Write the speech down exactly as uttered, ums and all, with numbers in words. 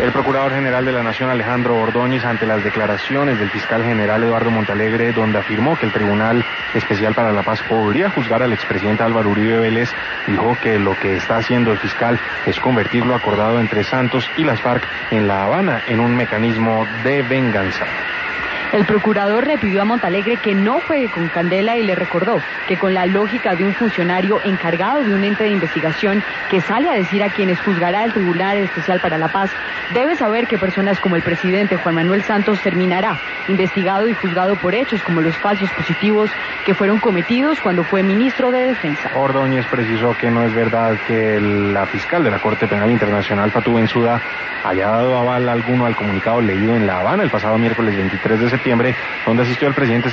El Procurador General de la Nación, Alejandro Ordóñez, ante las declaraciones del fiscal general Eduardo Montalegre, donde afirmó que el Tribunal Especial para la Paz podría juzgar al expresidente Álvaro Uribe Vélez, dijo que lo que está haciendo el fiscal es convertir lo acordado entre Santos y las FARC en La Habana en un mecanismo de venganza. El procurador le pidió a Montalegre que no juegue con candela y le recordó que con la lógica de un funcionario encargado de un ente de investigación que sale a decir a quienes juzgará el Tribunal Especial para la Paz, debe saber que personas como el presidente Juan Manuel Santos terminará investigado y juzgado por hechos como los falsos positivos que fueron cometidos cuando fue ministro de Defensa. Ordóñez precisó que no es verdad que la fiscal de la Corte Penal Internacional, Fatou Bensouda, haya dado aval alguno al comunicado leído en La Habana el pasado miércoles veintitrés de septiembre, donde asistió el presidente